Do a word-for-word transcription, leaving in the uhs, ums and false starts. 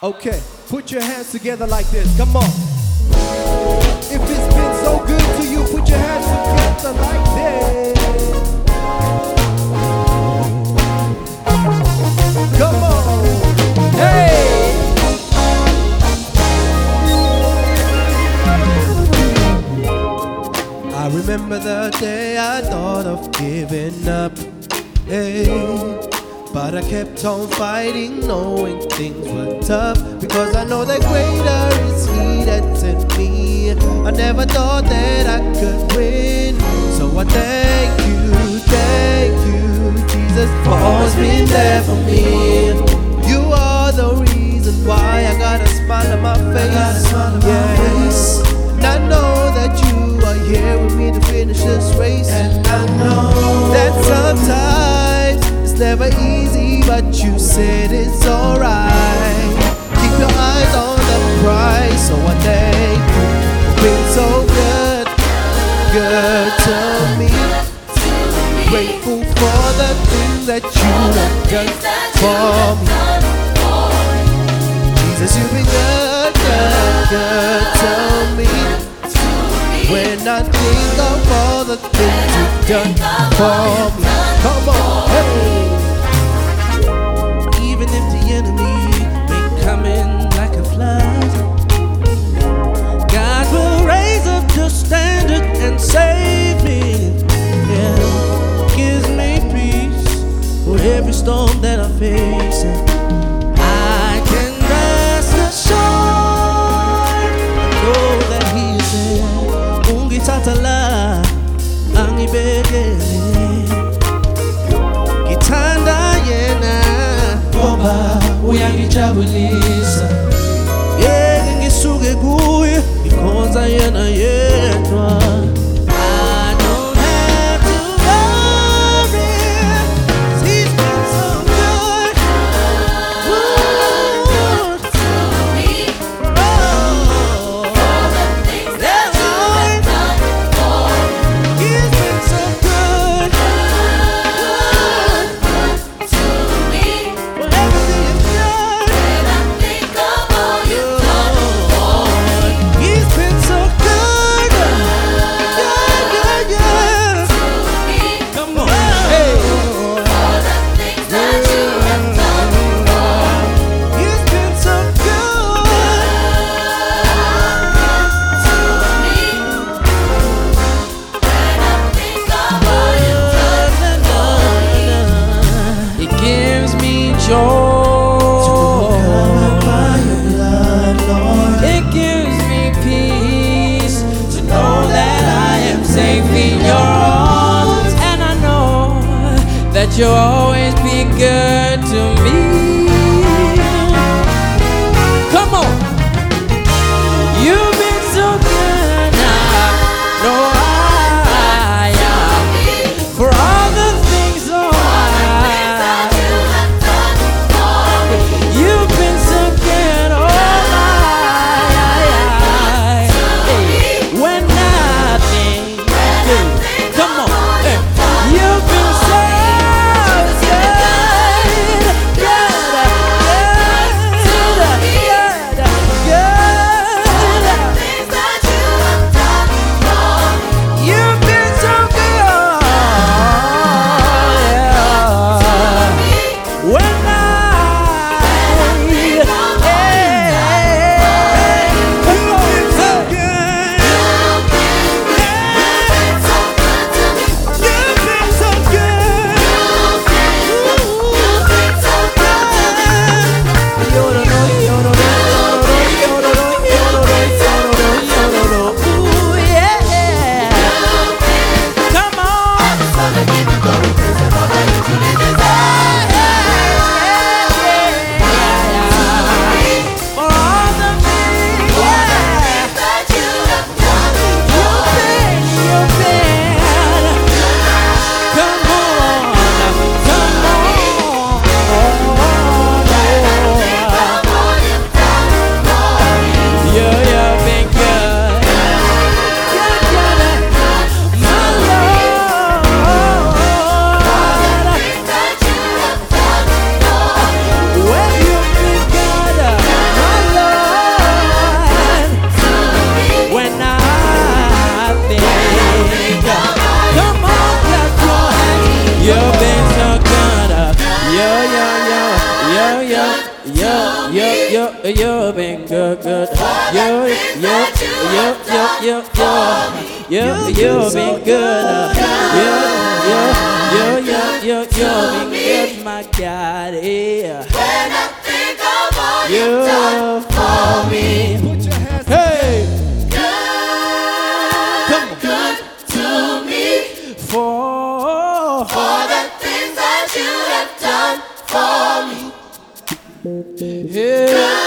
Okay, put your hands together like this. Come on. If it's been so good to you, put your hands together like this. Come on. Hey! I remember the day I thought of giving up. Hey. But I kept on fighting, knowing things were tough, because I know that greater is He that's in me. I never thought that I could win, so I thank you, thank you, Jesus, for always being there for me. You are the reason why I got a smile on my face. Yes, and I know that you are here with me to finish this race. And I know that sometimes it's never easy, but you said it's alright. Keep your eyes on the prize, so I thank you. You've been so good, good to me. Grateful for the things that you have done for me. Jesus, you've been good, good, good to me. When I think of all the things you've done for me. Come on, hey! Even if the enemy may come in like a flood, God will raise up the standard and save me. Yeah, gives me peace for every storm that I face. I can rest assured, know that He is there. Ungithathala angibekele, ngithanda yena ngoba uyangijabulisa. Yeke ngisuke kuye, ngikhonza yena yedwa. I don't have to worry, 'cause He's been so good, good to me. Oh, all the things that you have done for me. He's been so good, good, good to me. For everything you've done, when I think of all you've done for me. He's been so good, yeah, yeah, yeah, to me. Come on, hey. All the things that you have done for me. He's been so good to me. When I think of all you've done for me. It gives me joy. It gives me peace to know that I am safe in your arms, and I know that you'll always be good to me. Come on, you've been so good. Now know I am for all the things, oh I. You've been so good, oh my. When nothing good, come on, hey. You've been so good, good, yo, yo, yo, yo, yo, yo, been good, good. Yo, yo, yo, yo, yo, yo, yo, you been good. Yo, yo, yo, yo, yo, yo, been good, my God, yeah. When I think of all You you've done for me, Put your hands Hey, good, good to me, for for the things that you have done for me. yeah.